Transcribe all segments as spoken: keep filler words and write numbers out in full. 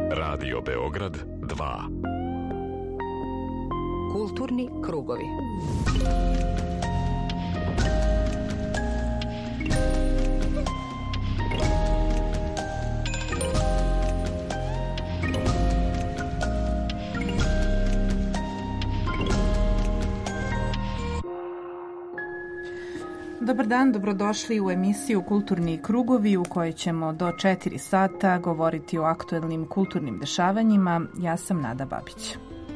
Radio Beograd dva. Kulturni krugovi. Dobar dan, dobrodošli u emisiju Kulturni krugovi u kojoj ćemo do četiri sata govoriti o aktuelnim kulturnim dešavanjima. Ja sam Nada Babić.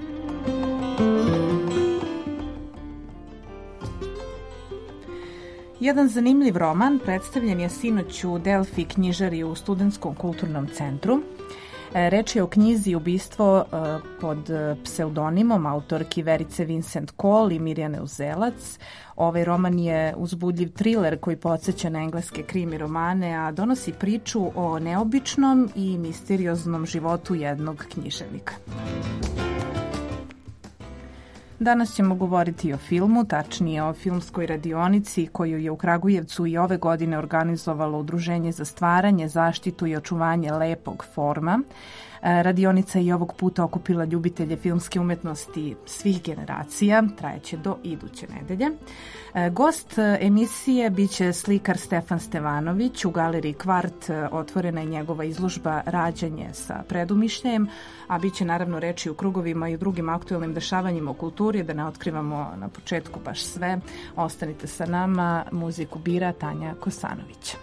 Jedan zanimljiv roman predstavljen je sinoć u Delfi knjižari u Studentskom kulturnom centru. Reč je o knjizi Ubistvo pod pseudonimom autorki Verice Vincent Kohl i Mirjane Uzelac. Ovaj roman je uzbudljiv triler koji podsjeća na engleske krimi romane, a donosi priču o neobičnom i misterioznom životu jednog književnika. Danas ćemo govoriti o filmu, tačnije o filmskoj radionici koju je u Kragujevcu i ove godine organizovalo Udruženje za stvaranje, zaštitu i očuvanje lepog forma. Radionica je i ovog puta okupila ljubitelje filmske umetnosti svih generacija, trajeće do iduće nedelje. Gost emisije biće slikar Stefan Stevanović. U galeriji Kvart otvorena je njegova izložba Rađanje sa predumišljajem, a biće naravno reči u krugovima i u drugim aktuelnim dešavanjima u kulturi, da ne otkrivamo na početku baš sve. Ostanite sa nama, muziku bira Tanja Kosanović.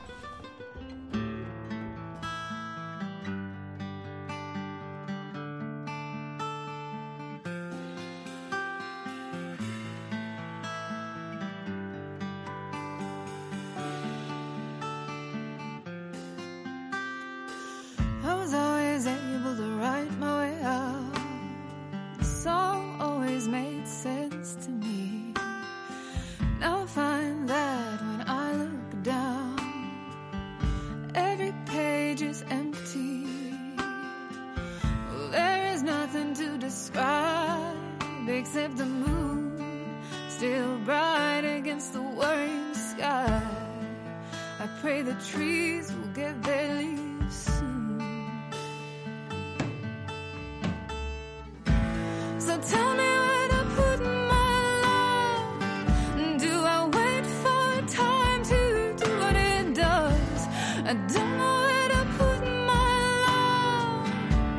Except the moon, still bright against the worrying sky. I pray the trees will get their leaves soon. So tell me where to put my love. Do I wait for time to do what it does? I don't know where to put my love.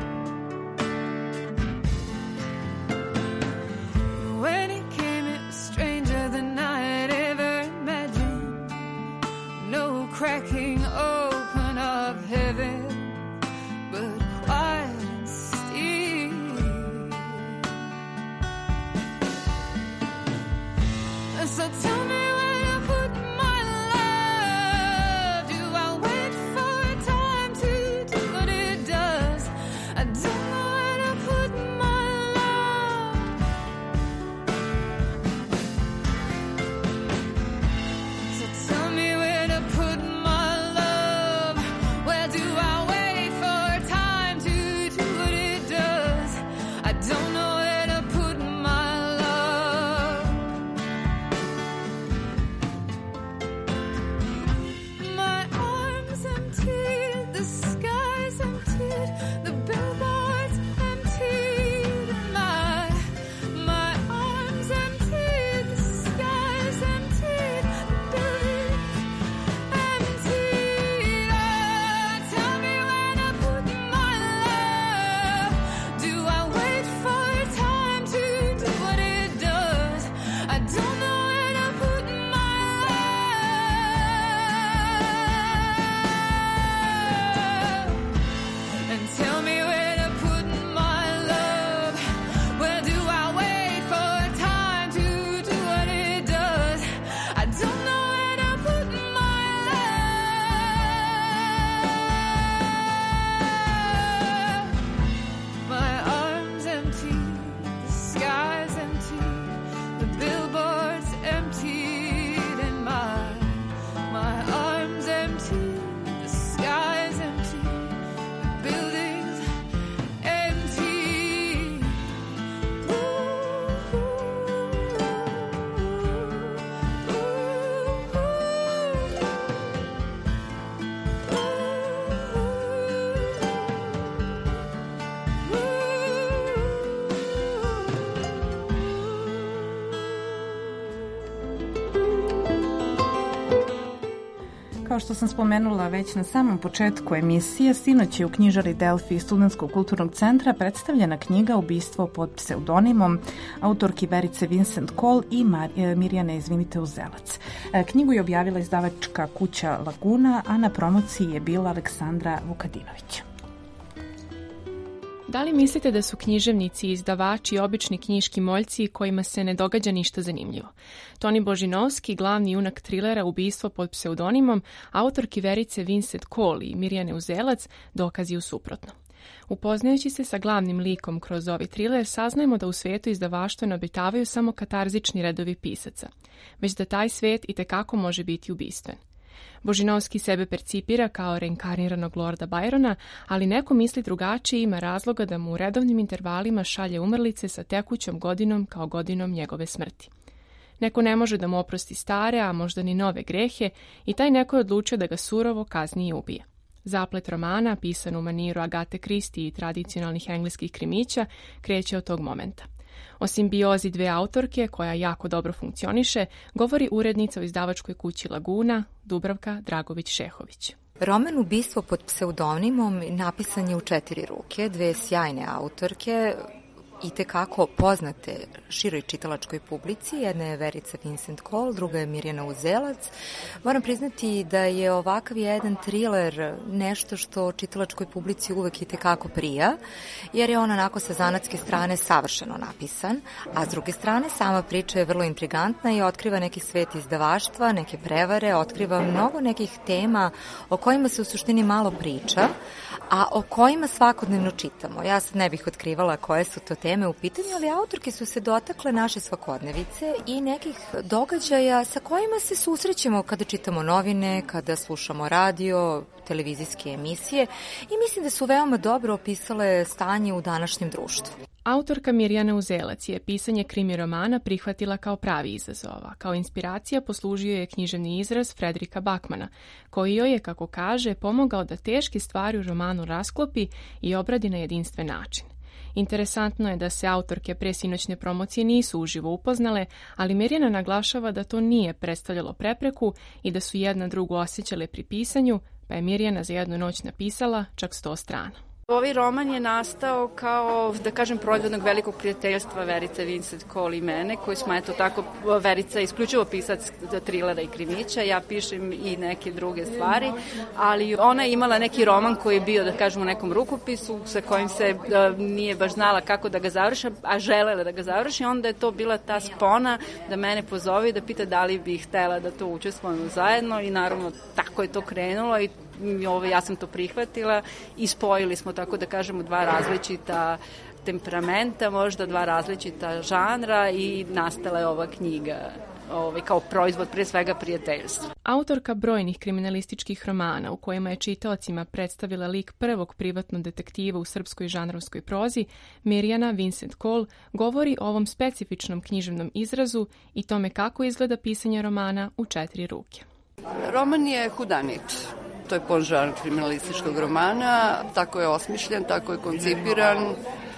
When it came, it was stranger than I had ever imagined. No cracking open of heaven, but quiet and still. So tell me where to put my love. Do I wait for time to do what it does? I don't know where to put my love. So tell me where to put my love. što sam spomenula već na samom početku emisije, sinoć je u knjižari Delfi Studentskog kulturnog centra predstavljena knjiga Ubistvo pod pseudonimom autorki Verice Vincent Kohl i Mar- Mirjane Izvinite Uzelac. Knjigu je objavila izdavačka kuća Laguna, a na promociji je bila Aleksandra Vukadinović. Da li mislite da su književnici i izdavači obični knjiški moljci kojima se ne događa ništa zanimljivo? Toni Božinovski, glavni junak trilera Ubistvo pod pseudonimom, autorki Verice Vincent Kohl i Mirjane Uzelac, dokaz je u suprotno. Upoznajući se sa glavnim likom kroz ovaj triler, saznajemo da u svetu izdavaštva ne obitavaju samo katarzični redovi pisaca, već da taj svet i tekako može biti ubistven. Božinovski sebe percipira kao reinkarniranog Lorda Byrona, ali neko misli drugačije, ima razloga da mu u redovnim intervalima šalje umrlice sa tekućom godinom kao godinom njegove smrti. Neko ne može da mu oprosti stare, a možda ni nove grehe, i taj neko je odlučio da ga surovo kazni i ubije. Zaplet romana, pisan u maniru Agate Christie i tradicionalnih engleskih krimića, kreće od tog momenta. O simbiozi dve autorke, koja jako dobro funkcioniše, govori urednica u izdavačkoj kući Laguna, Dubravka Dragović-Šehović. Roman Ubistvo pod pseudonimom napisan je u četiri ruke, dve sjajne autorke, i tekako poznate široj čitalačkoj publici. Jedna je Verica Vincent Kohl, druga je Mirjana Uzelac. Moram priznati da je ovakav jedan triler nešto što čitalačkoj publici uvek i tekako prija, jer je on onako sa zanatske strane savršeno napisan, a s druge strane sama priča je vrlo intrigantna i otkriva neki svet izdavaštva, neke prevare, otkriva mnogo nekih tema o kojima se u suštini malo priča, a o kojima svakodnevno čitamo. Ja sad ne bih otkrivala koje su to teme u pitanju, ali autorke su se dotakle naše svakodnevice i nekih događaja sa kojima se susrećemo kada čitamo novine, kada slušamo radio, televizijske emisije, i mislim da su veoma dobro opisale stanje u današnjem društvu. Autorka Mirjana Uzelac je pisanje krimi romana prihvatila kao pravi izazova. Kao inspiracija poslužio je književni izraz Fredrika Bakmana, koji joj je, kako kaže, pomogao da teške stvari u romanu rasklopi i obradi na jedinstven način. Interesantno je da se autorke pre sinoćne promocije nisu uživo upoznale, ali Mirjana naglašava da to nije predstavljalo prepreku i da su jedna drugu osjećale pri pisanju, pa je Mirjana za jednu noć napisala čak sto strana. Ovaj roman je nastao kao, da kažem, proizvodnog velikog prijateljstva Verice Vincent Kohl i mene, koji smo, eto tako, Verica je isključivo pisac trilera i krimića, ja pišem i neke druge stvari, ali ona je imala neki roman koji je bio, da kažem, u nekom rukopisu sa kojim se da, nije baš znala kako da ga završi, a želela da ga završi, onda je to bila ta spona da mene pozove i da pita da li bi htela da to učestvujemo zajedno, i naravno tako je to krenulo i Ovo, ja sam to prihvatila i spojili smo, tako da kažemo, dva različita temperamenta, možda dva različita žanra, i nastala je ova knjiga ovaj, kao proizvod pre svega prijateljstva. Autorka brojnih kriminalističkih romana u kojima je čitaocima predstavila lik prvog privatnog detektiva u srpskoj žanrovskoj prozi, Mirjana Vincent Kohl govori o ovom specifičnom književnom izrazu i tome kako izgleda pisanje romana u četiri ruke. Roman je hudanit. To je podžanr kriminalističkog romana, tako je osmišljen, tako je koncipiran.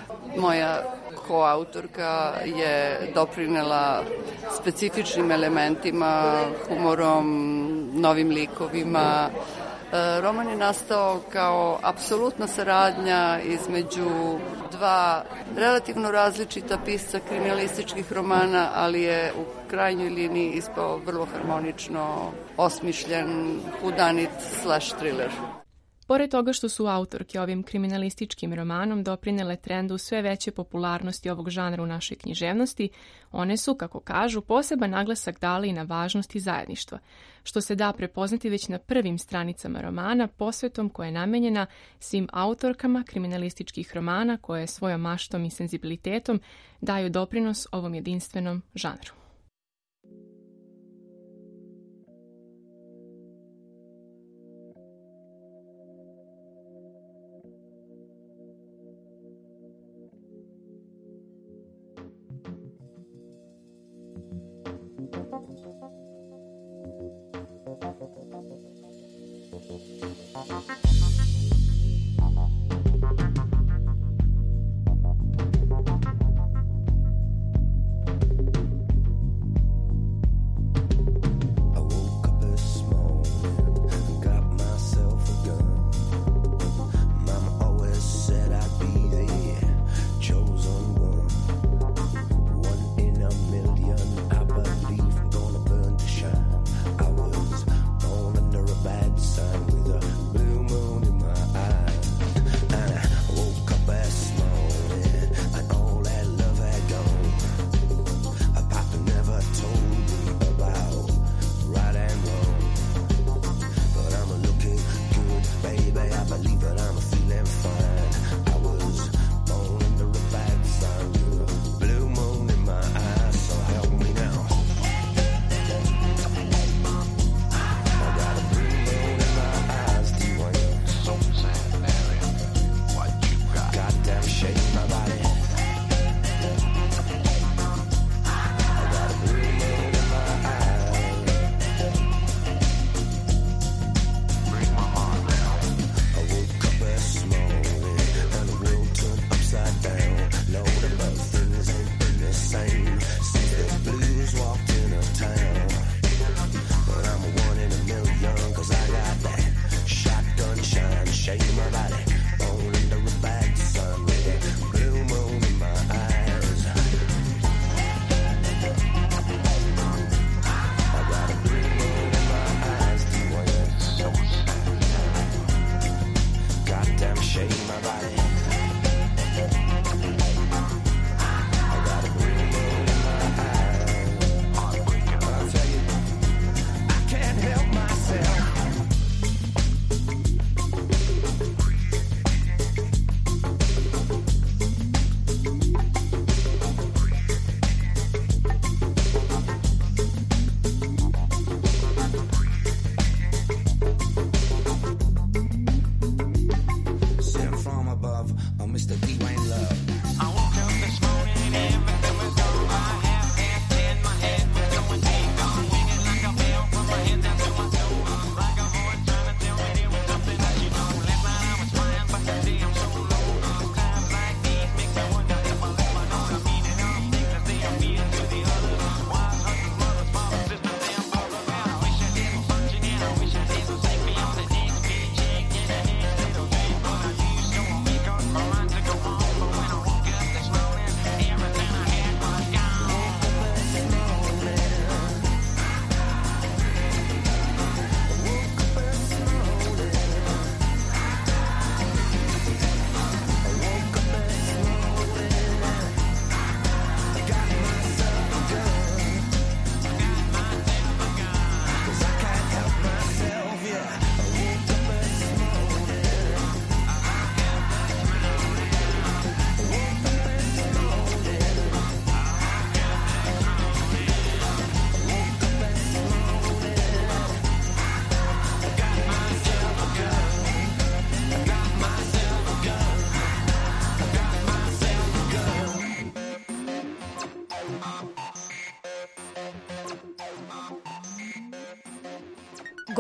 Moja koautorka je doprinela specifičnim elementima, humorom, novim likovima. Roman je nastao kao apsolutna saradnja između dva relativno različita pisca kriminalističkih romana, ali je u krajnjoj liniji ispao vrlo harmonično osmišljen hudanit slash thriller. Pored toga što su autorke ovim kriminalističkim romanom doprinele trendu sve veće popularnosti ovog žanra u našoj književnosti, one su, kako kažu, poseban naglasak dali i na važnosti zajedništva, što se da prepoznati već na prvim stranicama romana posvetom koja je namenjena svim autorkama kriminalističkih romana koje svojom maštom i senzibilitetom daju doprinos ovom jedinstvenom žanru.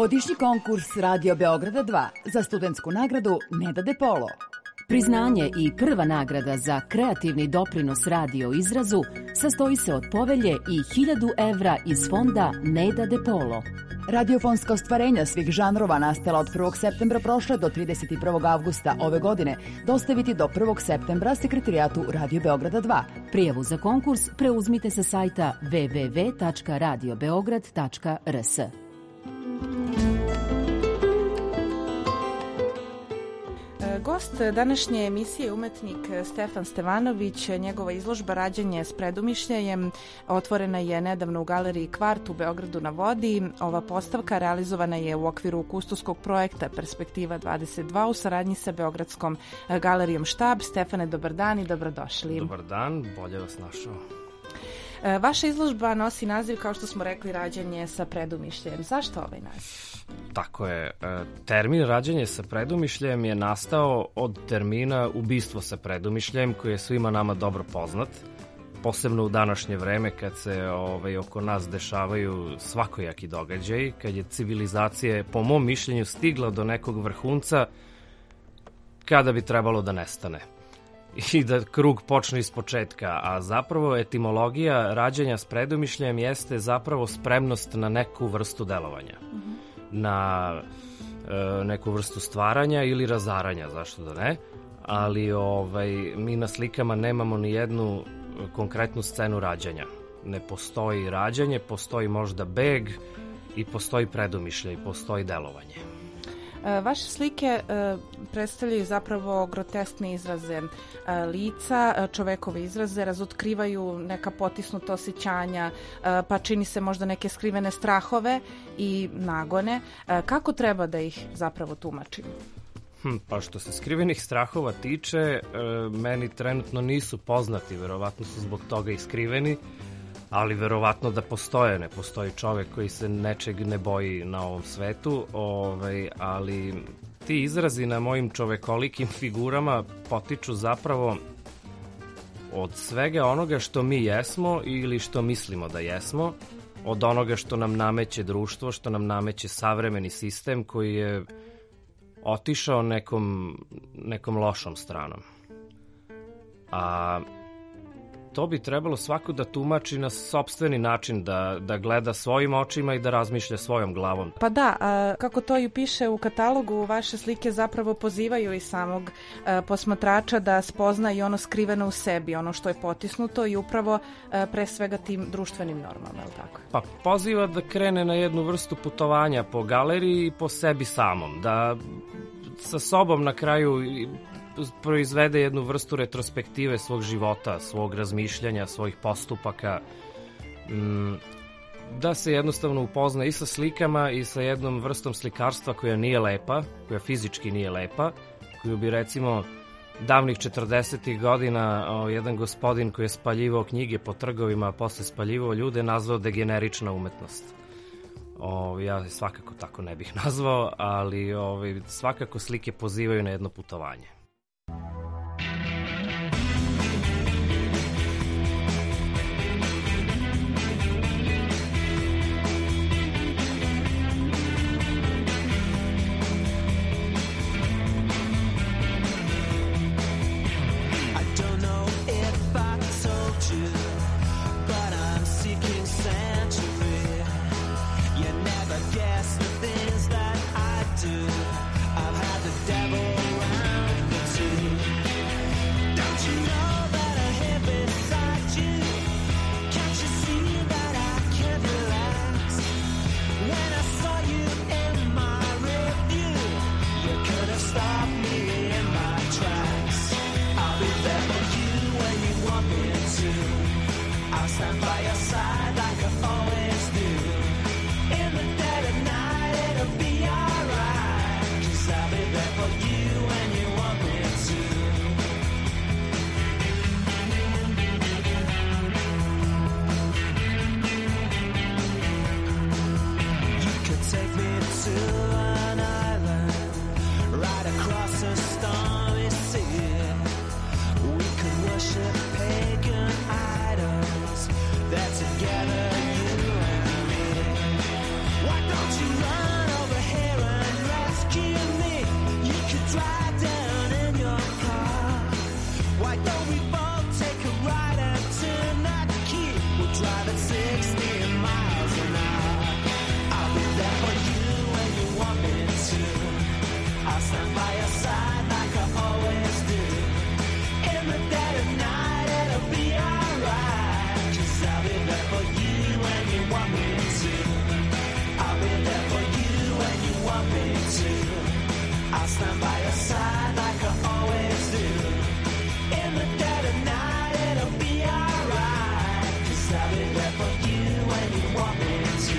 Godišnji konkurs Radio Beograda dva za studentsku nagradu Neda De Polo. Priznanje i prva nagrada za kreativni doprinos radio izrazu sastoji se od povelje i hiljadu evra iz fonda Neda De Polo. Radiofonska ostvarenja svih žanrova nastala od prvog septembra prošle do trideset prvog avgusta ove godine dostaviti do prvog septembra sekretarijatu Radio Beograda dva. Prijavu za konkurs preuzmite sa sajta w w w tačka radio beograd tačka r s. Gost današnje emisije je umetnik Stefan Stevanović. Njegova izložba Rađanje s predumišljajem otvorena je nedavno u galeriji Kvart u Beogradu na vodi. Ova postavka realizovana je u okviru kustovskog projekta Perspektiva dvadeset dva u saradnji sa Beogradskom galerijom Štab. Stefane, dobar dan i dobrodošli. Dobar dan, bolje vas našao. Vaša izložba nosi naziv, kao što smo rekli, Rađanje sa predumišljajem. Zašto ovaj naziv? Tako je. Termin rađanje sa predumišljajem je nastao od termina ubistvo sa predumišljajem, koji je svima nama dobro poznat, posebno u današnje vreme kad se ovaj, oko nas dešavaju svakojaki događaji, kad je civilizacija, po mom mišljenju, stigla do nekog vrhunca kada bi trebalo da nestane i da krug počne iz početka, a zapravo etimologija rađanja s predumišljajem jeste zapravo spremnost na neku vrstu delovanja. Mm-hmm. na e, neku vrstu stvaranja ili razaranja, zašto da ne, ali ovaj, mi na slikama nemamo ni jednu konkretnu scenu rađanja. Ne postoji rađanje, postoji možda beg i postoji predumišljaj, postoji delovanje. Vaše slike predstavljaju zapravo groteskne izraze lica, čovekove izraze, razotkrivaju neka potisnuta osjećanja, pa čini se možda neke skrivene strahove i nagone. Kako treba da ih zapravo tumačimo? Hm, pa što se skrivenih strahova tiče, meni trenutno nisu poznati, verovatno su zbog toga i skriveni, ali verovatno da postoje, ne postoji čovek koji se nečeg ne boji na ovom svetu, ovaj, ali ti izrazi na mojim čovekolikim figurama potiču zapravo od svega onoga što mi jesmo ili što mislimo da jesmo, od onoga što nam nameće društvo, što nam nameće savremeni sistem koji je otišao nekom, nekom lošom stranom. A to bi trebalo svako da tumači na sopstveni način, da, da gleda svojim očima i da razmišlja svojom glavom. Pa da, a, kako to i piše u katalogu, vaše slike zapravo pozivaju i samog a, posmatrača da spozna i ono skriveno u sebi, ono što je potisnuto i upravo a, pre svega tim društvenim normama, je li tako? Pa poziva da krene na jednu vrstu putovanja po galeriji i po sebi samom, da sa sobom na kraju proizvede jednu vrstu retrospektive svog života, svog razmišljanja, svojih postupaka, da se jednostavno upozna i sa slikama i sa jednom vrstom slikarstva koja nije lepa, koja fizički nije lepa, koju bi recimo davnih četrdesetih godina o, jedan gospodin koji je spaljivao knjige po trgovima, a posle spaljivao ljude, nazvao degenerična umetnost. O, ja svakako tako ne bih nazvao, ali o, svakako slike pozivaju na jedno putovanje. Together, you and me. Why don't you run over I'll stand by your side like I always do. In the dead of night, it'll be alright. 'Cause I'll be there for you when you want me to. I'll be there for you when you want me to. I'll stand by your side like I always do. In the dead of night, it'll be alright. 'Cause I'll be there for you when you want me to.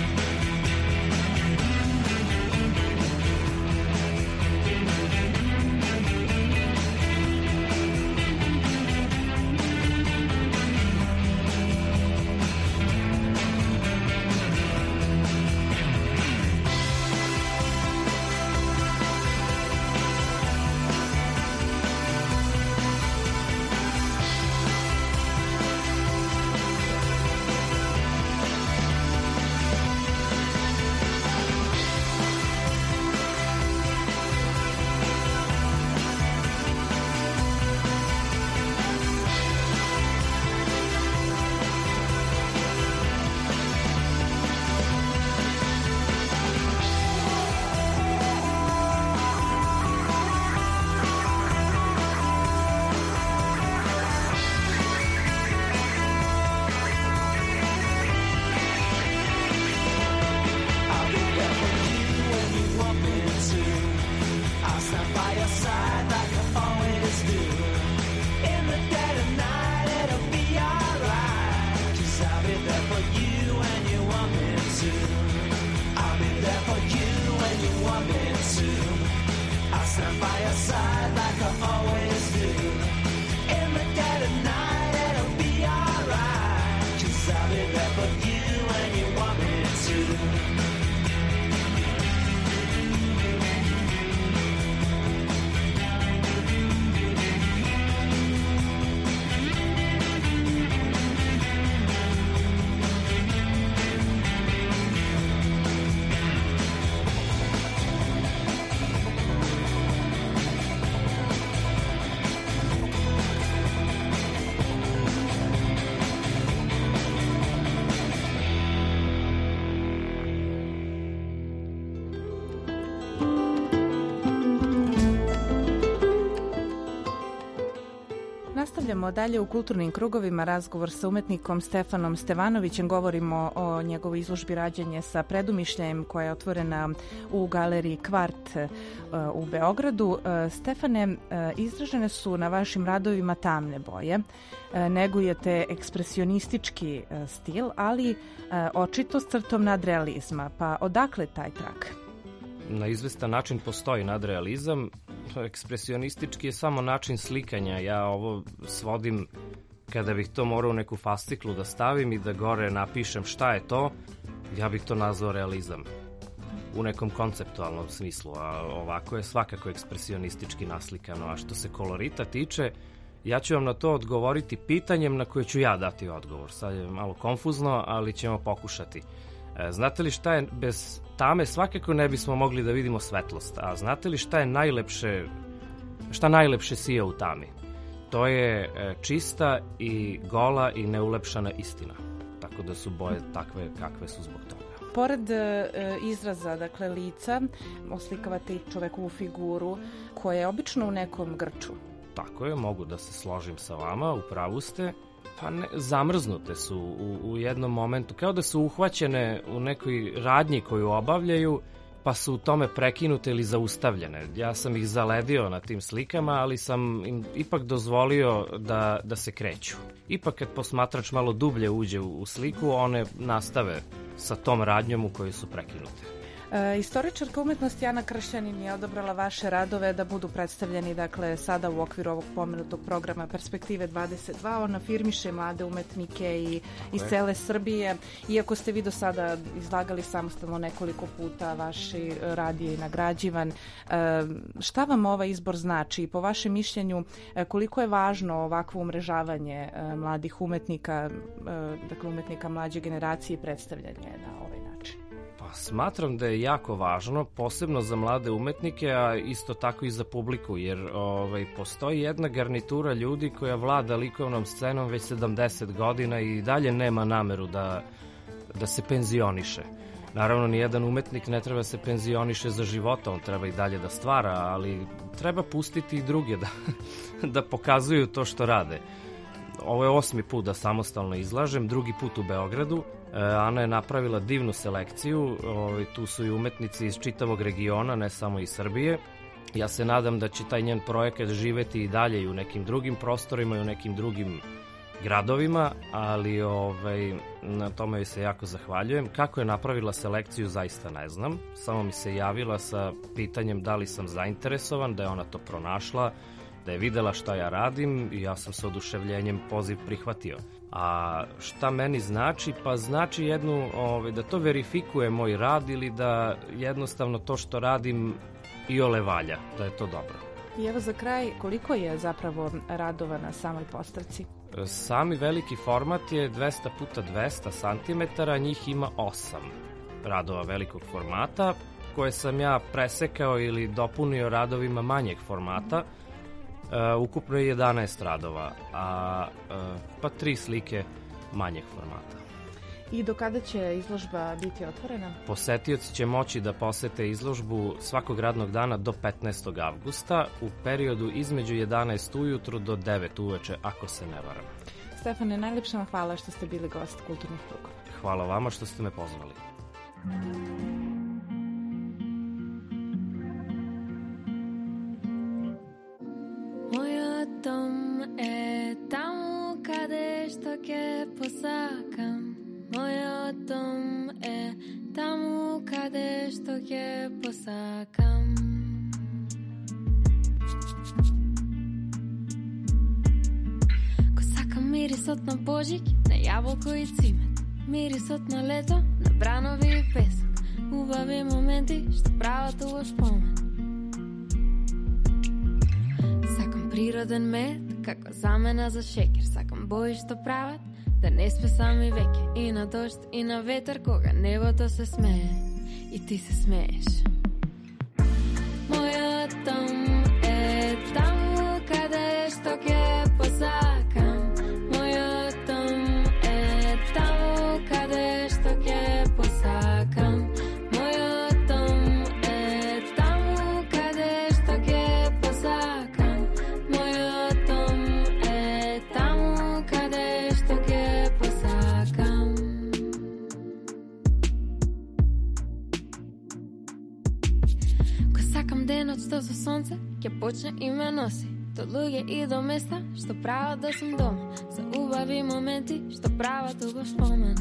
Nastavljamo dalje u kulturnim krugovima razgovor sa umetnikom Stefanom Stevanovićem. Govorimo o njegovoj izložbi Rađanje sa predumišljajem koja je otvorena u galeriji Kvart u Beogradu. Stefane, izražene su na vašim radovima tamne boje. Negujete ekspresionistički stil, ali očito s crtom nadrealizma. Pa odakle taj trag? Na izvestan način postoji nadrealizam. Ekspresionistički je samo način slikanja. Ja ovo svodim, kada bih to morao u neku fasciklu da stavim i da gore napišem šta je to, ja bih to nazvao realizam u nekom konceptualnom smislu, a ovako je svakako ekspresionistički naslikano. A što se kolorita tiče, ja ću vam na to odgovoriti pitanjem na koje ću ja dati odgovor. Sad je malo konfuzno, ali ćemo pokušati. Znate li šta je bez tame? Svakako ne bismo mogli da vidimo svetlost. A znate li šta je najlepše, šta najlepše sija u tami? To je čista i gola i neulepšana istina. Tako da su boje takve kakve su zbog toga. Pored e, izraza, dakle, lica, oslikavate i čovekovu figuru koja je obično u nekom grču. Tako je, mogu da se složim sa vama, u pravu ste. Pa ne, zamrznute su u, u jednom momentu, kao da su uhvaćene u nekoj radnji koju obavljaju, pa su u tome prekinute ili zaustavljene. Ja sam ih zaledio na tim slikama, ali sam im ipak dozvolio da, da se kreću. Ipak kad posmatrač malo dublje uđe u, u sliku, one nastave sa tom radnjom u kojoj su prekinute. E, istoričarka umetnosti Ana Kršćanin je odabrala vaše radove da budu predstavljeni, dakle, sada u okviru ovog pomenutog programa Perspektive dvadeset dva. Ona afirmiše mlade umetnike i iz cele Srbije. Iako ste vi do sada izlagali samostalno nekoliko puta, vaši rad je i nagrađivan. E, šta vam ovaj izbor znači? Po vašem mišljenju, koliko je važno ovakvo umrežavanje e, mladih umetnika, e, dakle umetnika mlađe generacije i predstavljanje na ovaj način? Pa smatram da je jako važno, posebno za mlade umetnike, a isto tako i za publiku, jer ovaj, postoji jedna garnitura ljudi koja vlada likovnom scenom već sedamdeset godina i dalje nema nameru da, da se penzioniše. Naravno, nijedan umetnik ne treba se penzioniše za života, on treba i dalje da stvara, ali treba pustiti i druge da, da pokazuju to što rade. Ovo je osmi put da samostalno izlažem, drugi put u Beogradu. Ana je napravila divnu selekciju, tu su i umetnici iz čitavog regiona, ne samo iz Srbije. Ja se nadam da će taj njen projekat živeti i dalje i u nekim drugim prostorima i u nekim drugim gradovima, ali ovaj, na tome joj se jako zahvaljujem. Kako je napravila selekciju, zaista ne znam. Samo mi se javila sa pitanjem da li sam zainteresovan, da je ona to pronašla, da je videla šta ja radim i ja sam sa oduševljenjem poziv prihvatio. A šta meni znači? Pa znači jednu, ovaj, da to verifikuje moj rad ili da jednostavno to što radim iole valja, da je to dobro. I evo za kraj, koliko je zapravo radova na samoj postavci? Sami veliki format je dvesta puta dvesta santimetara, njih ima osam radova velikog formata, koje sam ja presekao ili dopunio radovima manjeg formata. Uh, ukupno je jedanaest radova, a uh, pa tri slike manjeg formata. I do kada će izložba biti otvorena? Posetioci će moći da posete izložbu svakog radnog dana do petnaestog avgusta u periodu između jedanaest ujutru do devet uveče, ako se ne varam. Stefane, najlepša vam hvala što ste bili gost Kulturnih krugova. Hvala vama što ste me pozvali. Moj dom je tamo kade što ke posakam. Moj dom je tamo kade što ke posakam. Ko sakam mirisot na božić, na jabolko i cimet. Mirisot na leto, na branovi i pesak. Ubavi momenti što prava tu vaš pomen. Sakam priroden med, kako zamena za šeker. Sakam boji što pravat, da ne spe sami veke. I na došt, i na vetar, koga nebo to se smeje. I ti se smeješ. Moja dom je tamo kada što ke posakam. Moja dom je tamo kada što ke posakam. Moja dom je tamo kada što ke posakam. Moja dom je tamo kada što ke posakam. Ko sakam denoć to su sonce, ke počne i me nosi do luge i do mesta što prava da sam doma. Za ubavi momenti što prava tu baš pomen.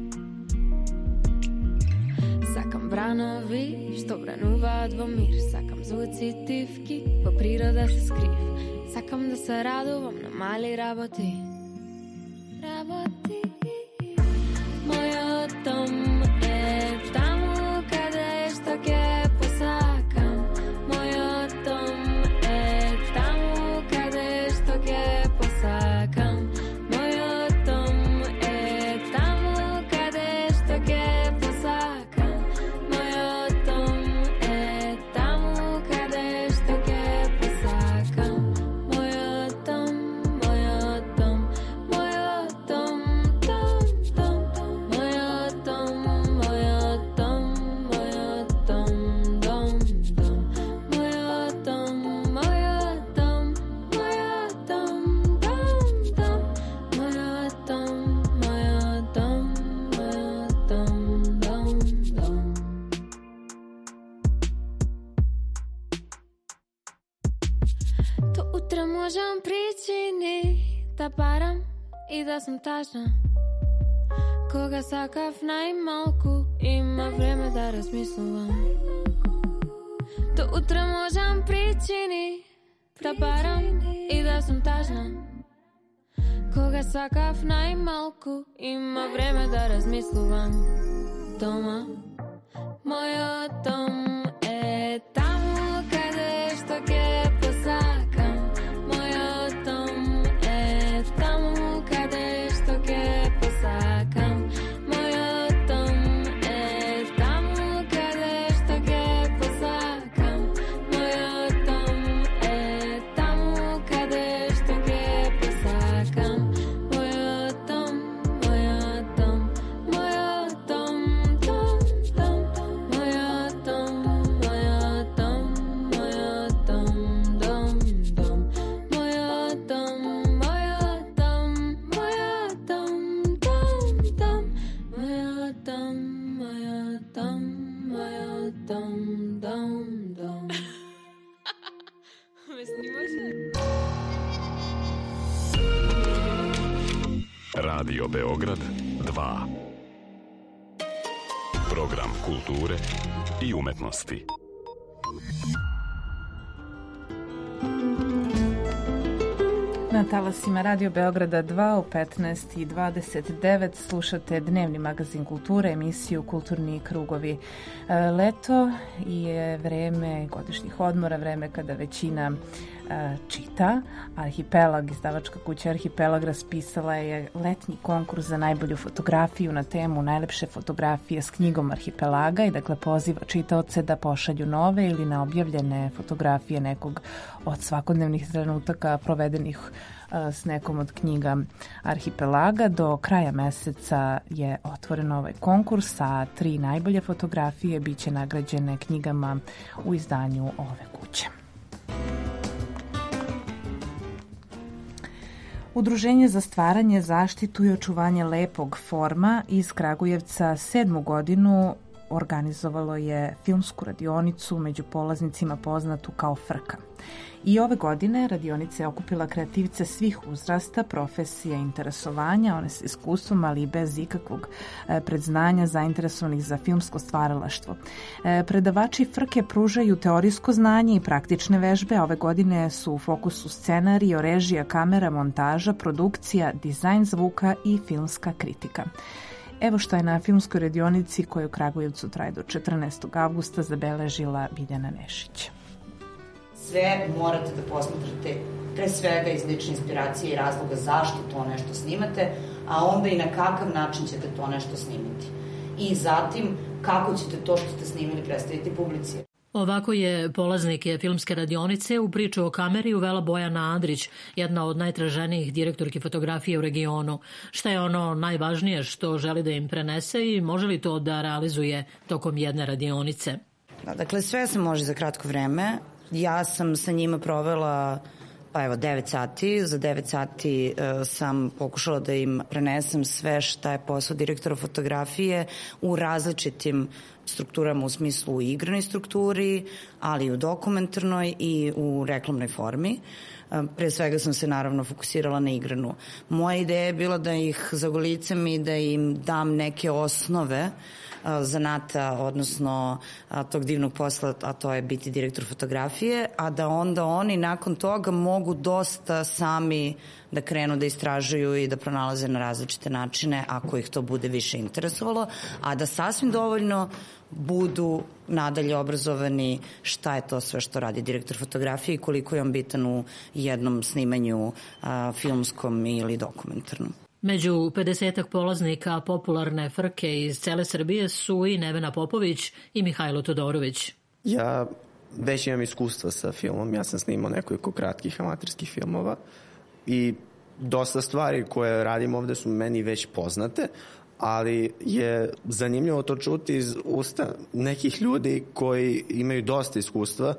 Sakam branovi što branuva dvomir. Sakam zvuci tivki, pa priroda se skriv. Sakam da se radujem na mali raboti. Raboti. Moja dom je tamo kada što ke posakam. Moja dom je tamo kada što ke posakam. Moja dom je tamo kada što ke posakam. Moja dom je tamo kada što ke posakam. Moja dom, moja dom, moja dom, dom, dom, dom. Moja dom, moja dom, moja dom, dom, dom. Moja dom, moja dom, moja dom, dom, dom. Moja dom, moja dom, moja dom, dom, dom. To утро можам причини да барам и да сум тажна. Кога сакав најмалку, има време да размислувам. То утро можам причини да барам и да сум тажна. Кога сакав најмалку, има време да размислувам. Дома, мојот дом е таму каде што ќе посакам. Мојот дом е таму каде што ќе посакам. Мојот дом е таму каде што ќе посакам. Мојот дом е таму каде што ќе посакам. Мојот дом, мојот дом, мојот дом, дом, дом. Radio Beograd dva. Program kulture i umetnosti. Na talasima Radio Beograda dva u petnaest i dvadeset devet slušate dnevni magazin kulture, emisiju Kulturni krugovi. Leto je vreme godišnjih odmora, vreme kada većina čita. Arhipelag, izdavačka kuća Arhipelag raspisala je letnji konkurs za najbolju fotografiju na temu najlepše fotografije s knjigom Arhipelaga i dakle poziva čitaoce da pošalju nove ili neobjavljene fotografije nekog od svakodnevnih trenutaka provedenih s nekom od knjiga Arhipelaga. Do kraja meseca je otvoren ovaj konkurs, a tri najbolje fotografije biće nagrađene knjigama u izdanju ove kuće. Udruženje za stvaranje, zaštitu i očuvanje lepog forma iz Kragujevca sedmu godinu organizovalo je filmsku radionicu među polaznicima poznatu kao Frka. I ove godine radionica je okupila kreativce svih uzrasta, profesija i interesovanja, one s iskustvom, ali i bez ikakvog predznanja zainteresovanih za filmsko stvaralaštvo. Predavači Frke pružaju teorijsko znanje i praktične vežbe. Ove godine su u fokusu scenarij, režija, kamera, montaža, produkcija, dizajn zvuka i filmska kritika. Evo što je na filmskoj radionici koja u Kragujevcu traje do četrnaestog avgusta zabeležila Biljana Nešić. Sve morate da posmatrate pre svega iz lične inspiracije i razloga zašto to nešto snimate, a onda i na kakav način ćete to nešto snimiti. I zatim kako ćete to što ste snimili predstaviti publici. Ovako je polaznike filmske radionice u priču o kameri uvela Bojana Andrić, jedna od najtraženijih direktorki fotografije u regionu. Šta je ono najvažnije što želi da im prenese i može li to da realizuje tokom jedne radionice? Dakle, sve se može za kratko vreme. Ja sam sa njima provela pa evo devet sati. Za devet sati uh, sam pokušala da im prenesem sve šta je posao direktora fotografije u različitim strukturama, u smislu u igranoj strukturi, ali i u dokumentarnoj i u reklamnoj formi. Pre svega sam se naravno fokusirala na igranu. Moja ideja je bila da ih zagolicam i da im dam neke osnove zanata, odnosno tog divnog posla, a to je biti direktor fotografije, a da onda oni nakon toga mogu dosta sami da krenu da istražuju i da pronalaze na različite načine ako ih to bude više interesovalo, a da sasvim dovoljno budu nadalje obrazovani šta je to sve što radi direktor fotografije i koliko je on bitan u jednom snimanju a, filmskom ili dokumentarnom. Među pedesetak polaznika popularne Frke iz cele Srbije su i Nevena Popović i Mihajlo Todorović. Ja već imam iskustva sa filmom, ja sam snimao nekoliko kratkih amaterskih filmova i dosta stvari koje radim ovde su meni već poznate, ali je zanimljivo to čuti iz usta nekih ljudi koji imaju dosta iskustva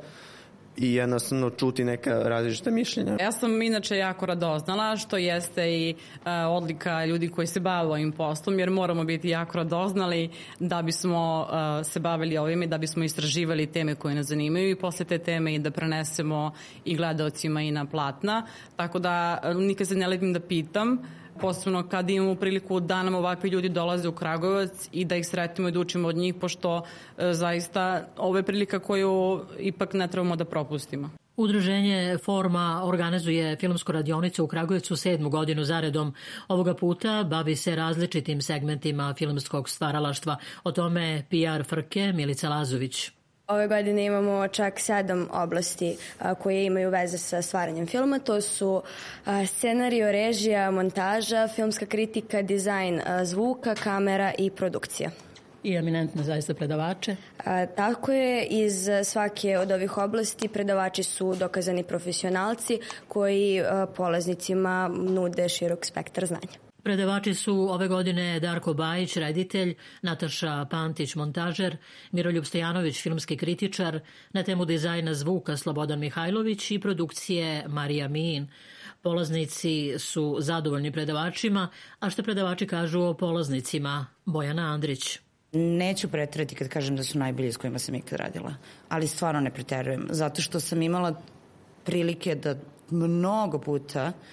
i jednostavno čuti neka različita mišljenja. Ja sam inače jako radoznala, što jeste i uh, odlika ljudi koji se bave ovim poslom, jer moramo biti jako radoznali da bismo uh, se bavili ovim i da bismo istraživali teme koje nas zanimaju i posle te teme i da prenesemo i gledaocima i na platna. Tako da nikad se ne letim da pitam, posebno kad imamo priliku da nam ovakvi ljudi dolaze u Kragujevac i da ih sretimo i da učimo od njih, pošto e, zaista ovo je prilika koju ipak ne trebamo da propustimo. Udruženje Forma organizuje filmsku radionicu u Kragujevcu sedmu godinu zaredom. Ovoga puta bavi se različitim segmentima filmskog stvaralaštva. O tome P R Frke Milica Lazović. Ove godine imamo čak sedam oblasti a, koje imaju veze sa stvaranjem filma. To su a, scenario, režija, montaža, filmska kritika, dizajn a, zvuka, kamera i produkcija. I eminentne zaista predavače. A, tako je, iz svake od ovih oblasti predavači su dokazani profesionalci koji a, polaznicima nude širok spektar znanja. Predavači su ove godine Darko Bajić, reditelj, Nataša Pantić, montažer, Miroljub Stojanović, filmski kritičar, na temu dizajna zvuka Slobodan Mihajlović i produkcije Marija Mijin. Polaznici su zadovoljni predavačima, a što predavači kažu o polaznicima? Bojana Andrić. Neću preterati kad kažem da su najbolji s kojima sam ikad radila, ali stvarno ne preterujem, zato što sam imala prilike da mnogo puta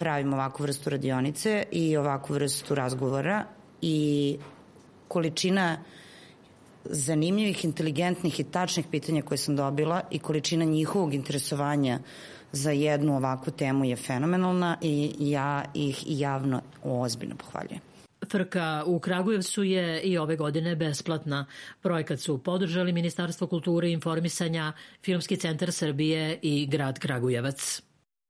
pravim ovakvu vrstu radionice i ovakvu vrstu razgovora i količina zanimljivih, inteligentnih i tačnih pitanja koje sam dobila i količina njihovog interesovanja za jednu ovakvu temu je fenomenalna i ja ih javno ozbiljno pohvaljujem. Frka u Kragujevcu je i ove godine besplatna. Projekat su podržali Ministarstvo kulture i informisanja, Filmski centar Srbije i grad Kragujevac.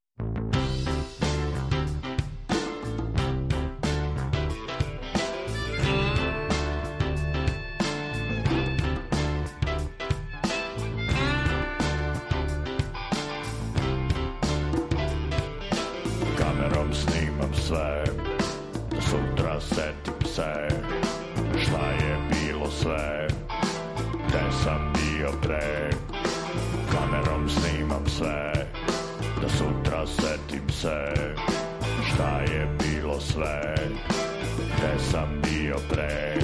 Kamerom snimam sve, sutra setim se šta je bilo sve, gde sam bio pre. Kamerom snimam sve, da sutra setim se šta je bilo sve, gde sam bio pre.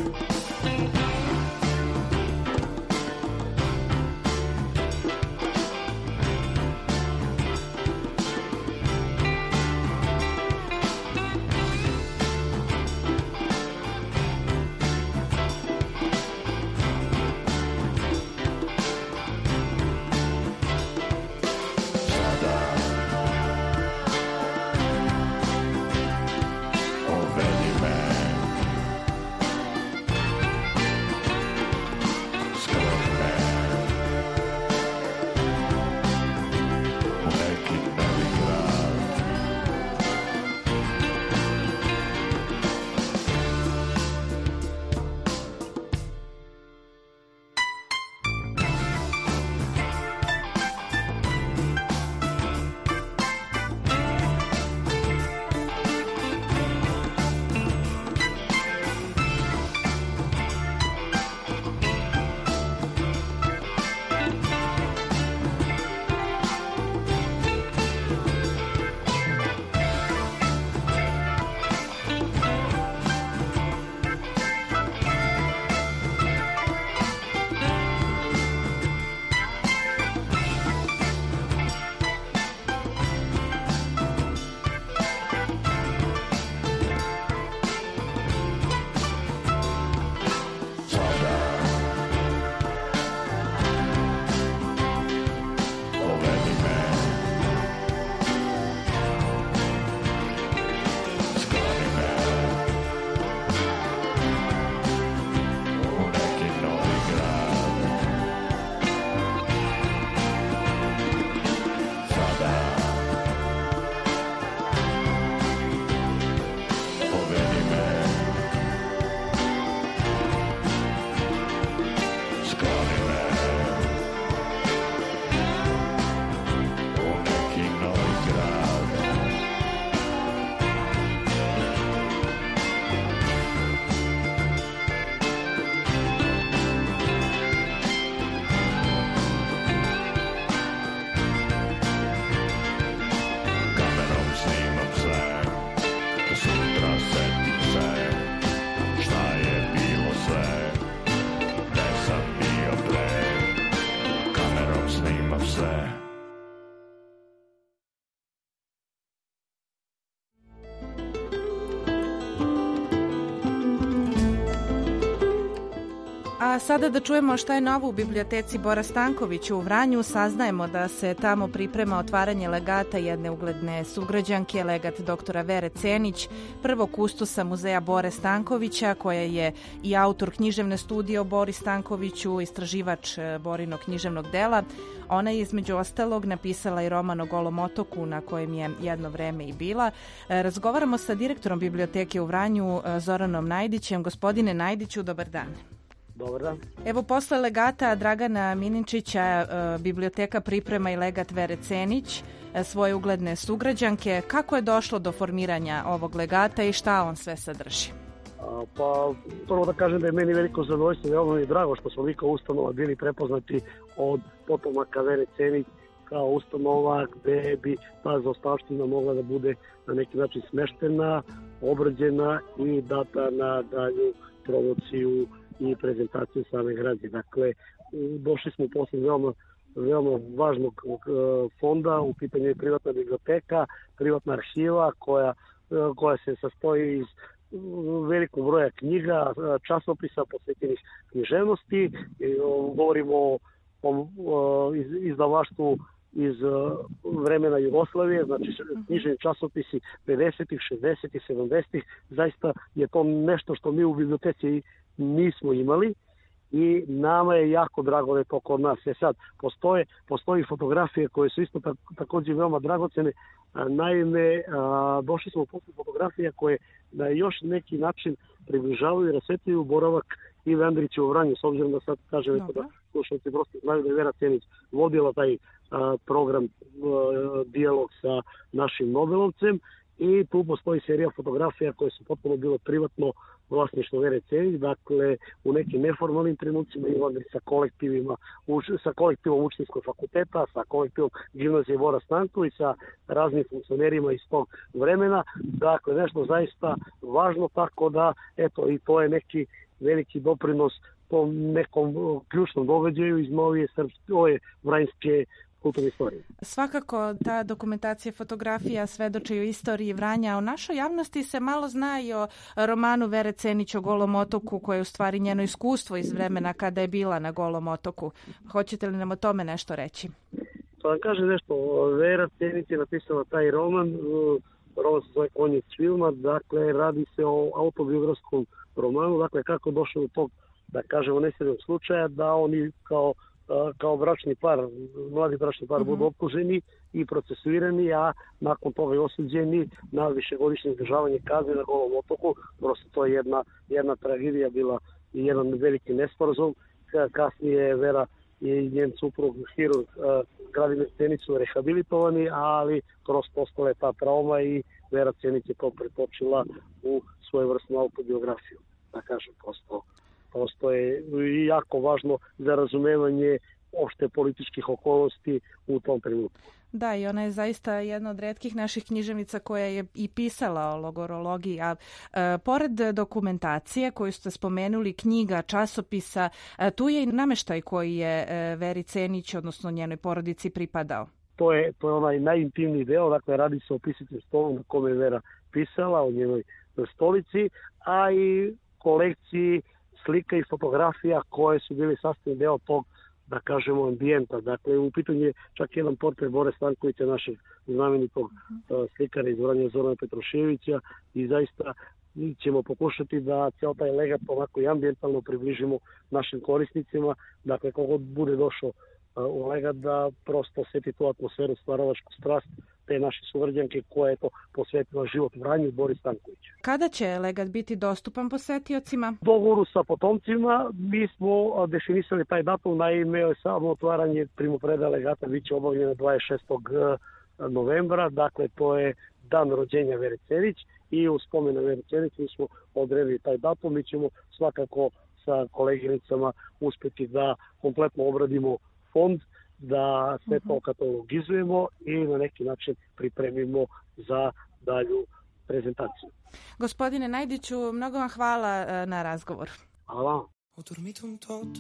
A sada da čujemo šta je novo u biblioteci Bora Stankovića u Vranju. Saznajemo da se tamo priprema otvaranje legata jedne ugledne sugrađanke, legat doktora Vere Cenić, prvog kustosa muzeja Bore Stankovića, koja je i autor književne studije o Bori Stankoviću, istraživač Borinog književnog dela. Ona je između ostalog napisala i roman o Golom otoku, na kojem je jedno vreme i bila. Razgovaramo sa direktorom biblioteke u Vranju, Zoranom Najdićem. Gospodine Najdiću, dobar dan. Dobar dan. Evo, posle legata Dragana Mininčića, biblioteka priprema i legat Vere Cenić, svoje ugledne sugrađanke. Kako je došlo do formiranja ovog legata i šta on sve sadrži? A, pa, prvo da kažem da je meni veliko zadovoljstvo, veoma mi je drago što smo mi kao ustanova bili prepoznati od potomaka Vere Cenić kao ustanova gde bi ta zaostavština mogla da bude na neki način smeštena, obrađena i data na dalju promociju i prezentaciju same građe. Dakle, došli smo posle veoma veoma važnog fonda, u pitanju je privatna biblioteka, privatna arhiva koja, koja se sastoji iz velikog broja knjiga, časopisa posvećenih književnosti. Govorimo o, o izdavaštvu iz vremena Jugoslavije, znači književni časopisi pedesetih, šezdesetih, sedamdesetih. Zaista je to nešto što mi u biblioteci nismo imali i nama je jako drago da je to kod nas. E sad, postoje, postoji fotografije koje su isto također veoma dragocene. Naime, došli smo u poslu fotografija koje na još neki način približavaju i rasvetljuju boravak Ive Andrića u Vranju, s obzirom da sad kažem da slušalci prosto znaju da je Vera Cenić vodila taj a, program a, dijalog sa našim Nobelovcem i tu postoji serija fotografija koje su potpuno bilo privatno vlasništvo Vere Cenić, dakle u nekim neformalnim trenucima Ivo Andrić sa kolektivima, uč, sa kolektivom Učiteljskog fakulteta, sa kolektivom Gimnazije Bora Stanković, sa raznim funkcionerima iz tog vremena, dakle nešto zaista važno, tako da eto i to je neki veliki doprinos tom nekom ključnom događaju iz novije srpske, ove vranjske kulturne istorije. Svakako ta dokumentacija fotografija svedoči o istoriji Vranja. O našoj javnosti se malo zna i o romanu Vere Cenić o Golom otoku, koje je u stvari njeno iskustvo iz vremena kada je bila na Golom otoku. Hoćete li nam o tome nešto reći? To vam kaže nešto. Vera Cenić je napisala taj roman, roman se zove Konjec filma, dakle radi se o autobiografskom romanu, dakle kako došlo do tog, da kažemo, nesrednog slučaja, da oni kao kao bračni par, mladi bračni par budu optuženi i procesuirani, a nakon toga i osuđeni na višegodišnje izdržavanje kazne na Golom otoku. Prosto to je jedna, jedna tragedija bila i jedan veliki nesporazum. Kasnije Vera i njen suprug hirurg Gradimir Cenić su rehabilitovani, ali prosto ostala je ta trauma i Vera Cenić je to pretočila u svoju vrstnu autobiografiju. Da kažem, prosto Prosto je jako važno za razumevanje opšte političkih okolnosti u tom trenutku. Da, i ona je zaista jedna od retkih naših književnica koja je i pisala o logorologiji. A e, pored dokumentacije koju ste spomenuli, knjiga, časopisa, e, tu je i nameštaj koji je e, Veri Cenić, odnosno njenoj porodici, pripadao. To je, to je onaj najintimniji deo, dakle radi se o pisaćem stolu na kome je Vera pisala, o njenoj stolici, a i kolekciji slika i fotografija koje su bili sastavni deo tog, da kažemo, ambijenta. Dakle, u pitanju je čak jedan portret Bore Stankovića, našeg znamenitog uh, slikara iz Vranja Zorana Petruševića, i zaista ćemo pokušati da cijel taj legat ovako i ambijentalno približimo našim korisnicima. Dakle, kogod bude došao uh, u legat da prosto osjeti tu atmosferu, stvaralačku strast te naše sugrađanke koja je to posvetila život Vranju, Boris Stanković. Kada će legat biti dostupan posetiocima? U dogovoru sa potomcima mi smo definisali taj datum, naime samo otvaranje primopredaje legata biće obavljeno dvadeset šestog novembra, dakle to je dan rođenja Vere Cenić i u spomen na Vere Cenić mi smo odredili taj datum. Mi ćemo svakako sa koleginicama uspjeti da kompletno obradimo fond, da sve to katalogizujemo i na neki način pripremimo za dalju prezentaciju. Gospodine Najdiću, mnogo vam hvala na razgovor. Hvala. Ho dormito un tot,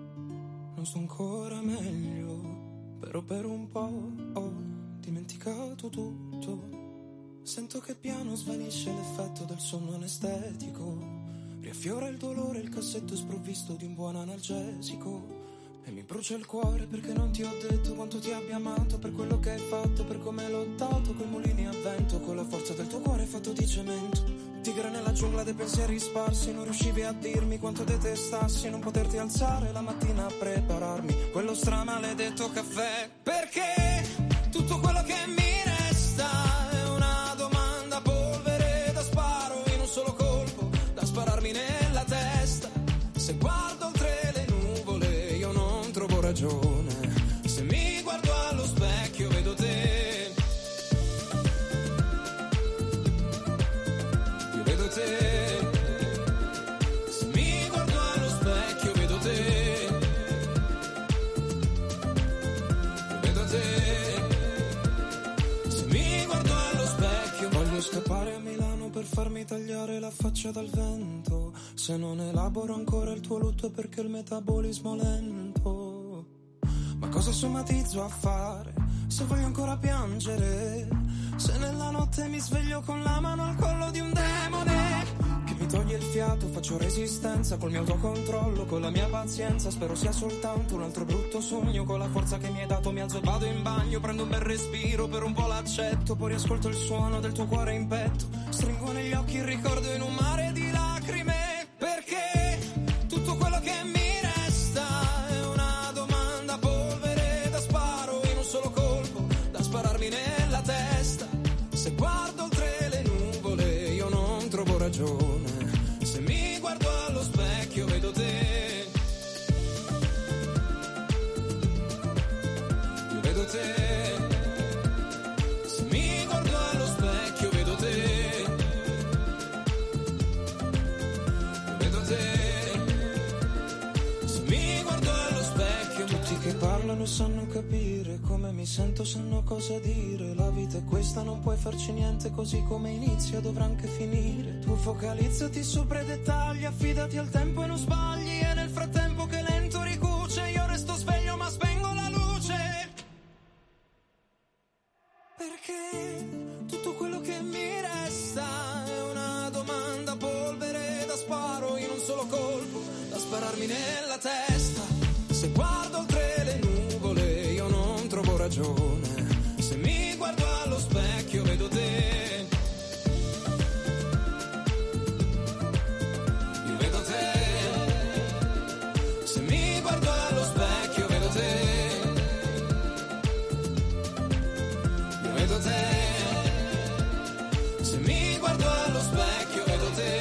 non so ancora meglio, però per un po' ho dimenticato tutto. Sento che piano svanisce l'effetto del sonno anestetico, riaffiora il dolore il cassetto sprovvisto di un buon analgesico. E mi brucia il cuore perché non ti ho detto quanto ti abbia amato, per quello che hai fatto, per come hai lottato coi mulini a vento, con la forza del tuo cuore fatto di cemento. Tigre nella giungla dei pensieri sparsi, non riuscivi a dirmi quanto detestassi non poterti alzare la mattina a prepararmi quello stramaledetto caffè. Perché tutto quello che mi resta è una domanda, polvere da sparo in un solo colpo, da spararmi nella testa. Se guardo oltre ragione, se mi guardo allo specchio vedo te, io vedo te, se mi guardo allo specchio vedo te, io vedo te, se mi guardo allo specchio. Voglio scappare a Milano per farmi tagliare la faccia dal vento, se non elaboro ancora il tuo lutto è perché il metabolismo è lento. cosa somatizzo a fare, se voglio ancora piangere, se nella notte mi sveglio con la mano al collo di un demone che mi toglie il fiato, faccio resistenza col mio autocontrollo, con la mia pazienza, spero sia soltanto un altro brutto sogno, con la forza che mi hai dato mi alzo e vado in bagno, prendo un bel respiro, per un po' l'accetto, poi riascolto il suono del tuo cuore in petto, stringo negli occhi il ricordo in un mare di lacrime, perché tutto quello che mi resta è una domanda, polvere da sparo in un solo colpo, da spararmi nella testa, se guardo oltre le nuvole io non trovo ragione, se mi guardo allo specchio vedo te, io vedo te, se mi guardo allo specchio vedo te, io vedo te, se mi guardo allo specchio, tutti che parlano sanno capire come mi sento, sanno cosa dire, la vita è questa, non puoi farci niente, così come inizia dovrà anche finire, tu focalizzati sopra i dettagli, affidati al tempo e non sbagli, e nel frattempo che lento ricuce io resto sveglio ma spengo la luce, perché tutto quello che mi resta è una domanda, polvere da sparo in un solo colpo, da spararmi nella testa, se guardo oltre le nuvole io non trovo ragione, se mi guardo allo specchio vedo te, io vedo te, se mi guardo allo specchio vedo te, io vedo te, se mi guardo allo specchio vedo te.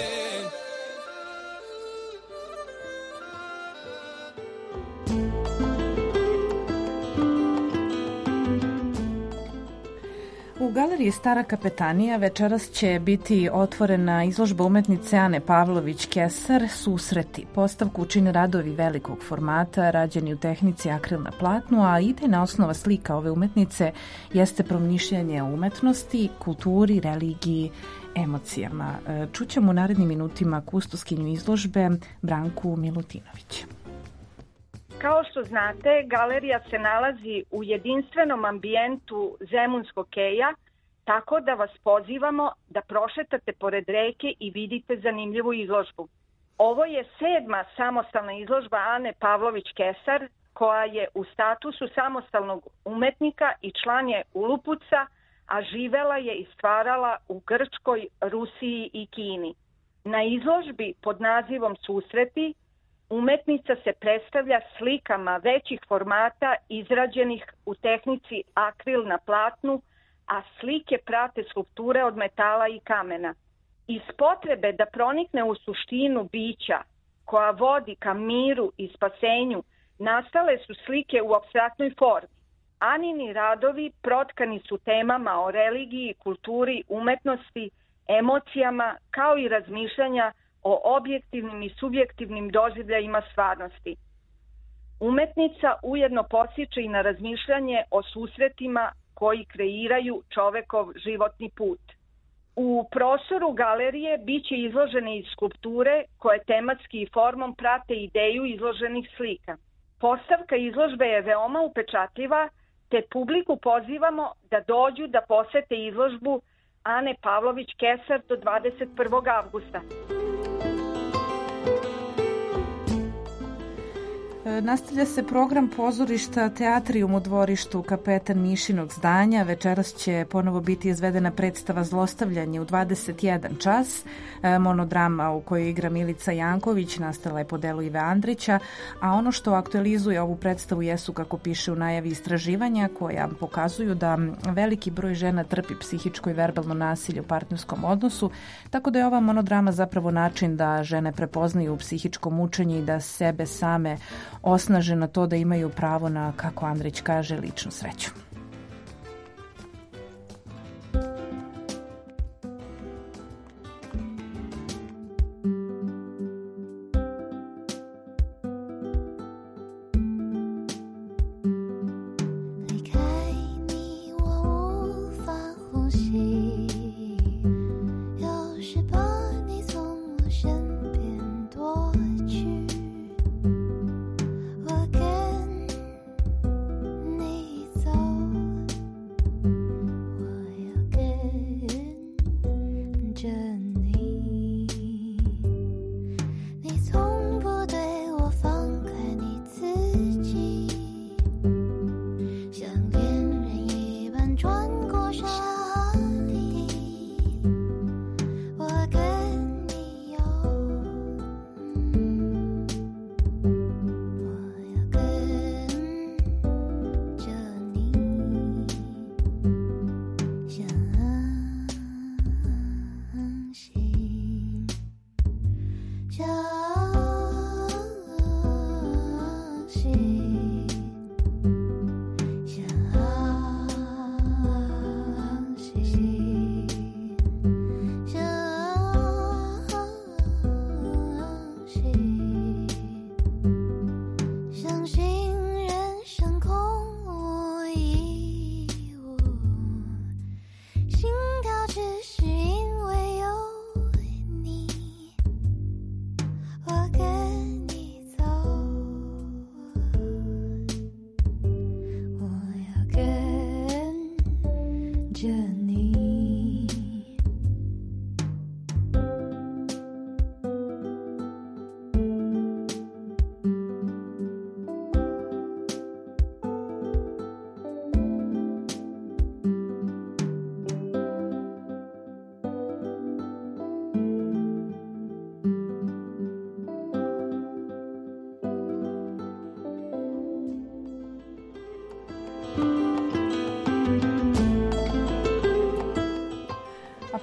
U galeriji Stara kapetanija večeras će biti otvorena izložba umetnice Ane Pavlović-Kesar Susreti. Postavku čine radovi velikog formata, rađeni u tehnici akril na platnu, a idejna osnova slika ove umetnice jeste promišljanje o umetnosti, kulturi, religiji, emocijama. Čućemo u narednim minutima kustoskinju izložbe Branku Milutinović. Kao što znate, galerija se nalazi u jedinstvenom ambijentu Zemunskog keja, tako da vas pozivamo da prošetate pored reke i vidite zanimljivu izložbu. Ovo je sedma samostalna izložba Ane Pavlović-Kesar, koja je u statusu samostalnog umetnika i član je Ulupuca, a živela je i stvarala u Grčkoj, Rusiji i Kini. Na izložbi pod nazivom Susreti umetnica se predstavlja slikama većih formata izrađenih u tehnici akril na platnu, a slike prate skulpture od metala i kamena. Iz potrebe da pronikne u suštinu bića koja vodi ka miru i spasenju, nastale su slike u apstraktnoj formi. Anini radovi protkani su temama o religiji, kulturi, umetnosti, emocijama, kao i razmišljanja o objektivnim i subjektivnim doživljajima stvarnosti. Umetnica ujedno podsjeća i na razmišljanje o susretima koji kreiraju čovekov životni put. U prostoru galerije biće izložene i skulpture koje tematski i formom prate ideju izloženih slika. Postavka izložbe je veoma upečatljiva, te publiku pozivamo da dođu da posete izložbu Ane Pavlović-Kesar do dvadeset prvog avgusta. Nastavlja se program pozorišta Teatrijum u dvorištu Kapetan Mišinog zdanja. Večeras će ponovo biti izvedena predstava Zlostavljanje u dvadeset jedan čas. Monodrama u kojoj igra Milica Janković nastala je po delu Ive Andrića, a ono što aktualizuje ovu predstavu jesu, kako piše u najavi, istraživanja koja pokazuju da veliki broj žena trpi psihičko i verbalno nasilje u partnerskom odnosu, tako da je ova monodrama zapravo način da žene prepoznaju psihičko mučenje i da sebe same osnaže na to da imaju pravo na, kako Andrić kaže, ličnu sreću. 我跟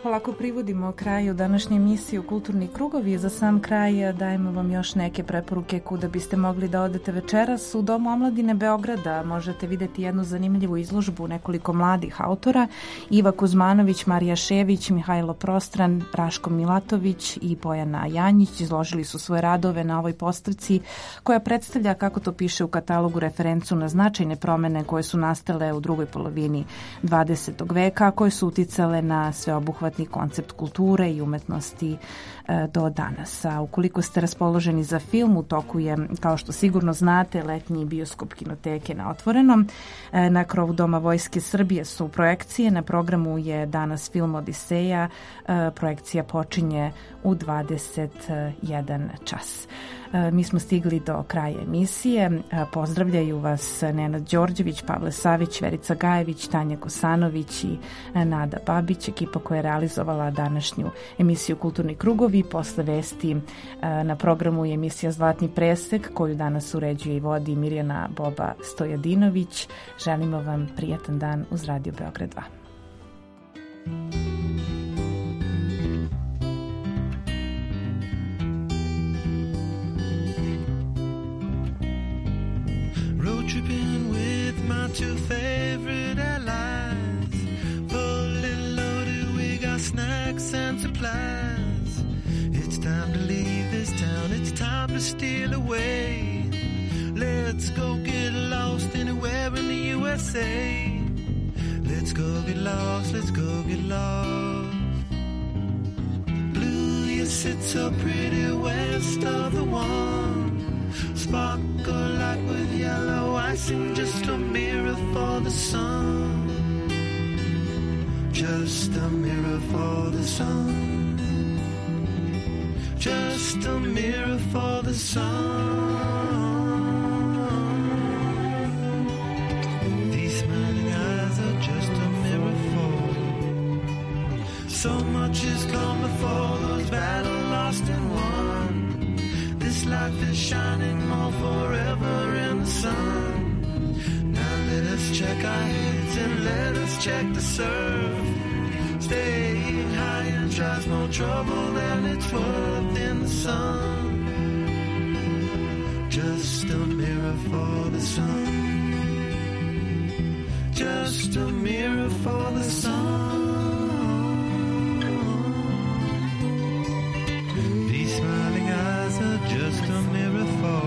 polako privodimo kraju današnje emisije u Kulturni krugovi. Za sam kraj dajemo vam još neke preporuke kuda biste mogli da odete večeras. U Domu omladine Beograda možete videti jednu zanimljivu izložbu nekoliko mladih autora. Iva Kuzmanović, Marija Šević, Mihajlo Prostran, Raško Milatović i Bojana Janjić izložili su svoje radove na ovoj postavci koja predstavlja, kako to piše u katalogu, referencu na značajne promene koje su nastale u drugoj polovini dvadesetog veka, koje su uticale na sveobuhvatni koncept kulture i umetnosti e, do danas. A ukoliko ste raspoloženi za film, u toku je, kao što sigurno znate, letnji bioskop Kinoteke na otvorenom. E, na krovu Doma Vojske Srbije su projekcije. Na programu je danas film Odiseja. E, projekcija počinje u dvadeset jedan čas. Mi smo stigli do kraja emisije. Pozdravljaju vas Nenad Đorđević, Pavle Savić, Verica Gajević, Tanja Kosanović i Nada Babić, ekipa koja je realizovala današnju emisiju Kulturni krugovi. Posle vesti na programu je emisija Zlatni presek, koju danas uređuje i vodi Mirjana Boba Stojadinović. Želimo vam prijatan dan uz Radio Beograd dva. Road tripping with my two favorite allies. Fully loaded, we got snacks and supplies. It's time to leave this town, it's time to steal away. Let's go get lost anywhere in the U S A. Let's go get lost, let's go get lost. Blue, you sit so pretty west of the one. Sparkle like with yellow icing, just a mirror for the sun. Just a mirror for the sun. Just a mirror for the sun. These smiling eyes are just a mirror for. So much has come before, those battles lost and won. This life is shining more forever in the sun. Now let us check our heads and let us check the surf. Staying high and tries more trouble than it's worth in the sun. Just a mirror for the sun. Just a mirror for the sun. These smiling eyes are just a mirror for.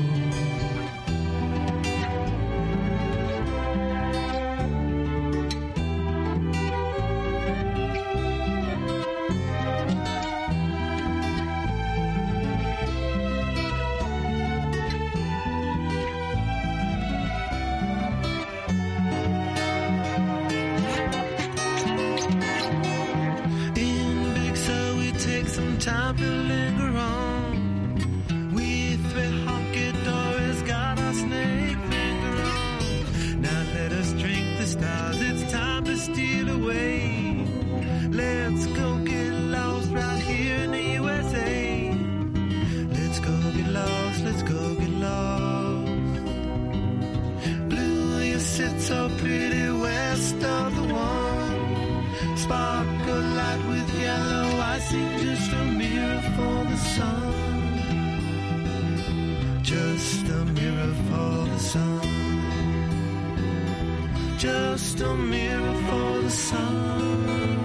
Time to linger on. We three honky dories got our snake finger on. Now let us drink the stars, it's time to steal away. Let's go get lost right here in the U S A. Let's go get lost, let's go get lost. Blue, you sit so pretty west of the one. Sparkle light with yellow icing, just a mirror for the sun. Just a mirror for the sun. Just a mirror for the sun.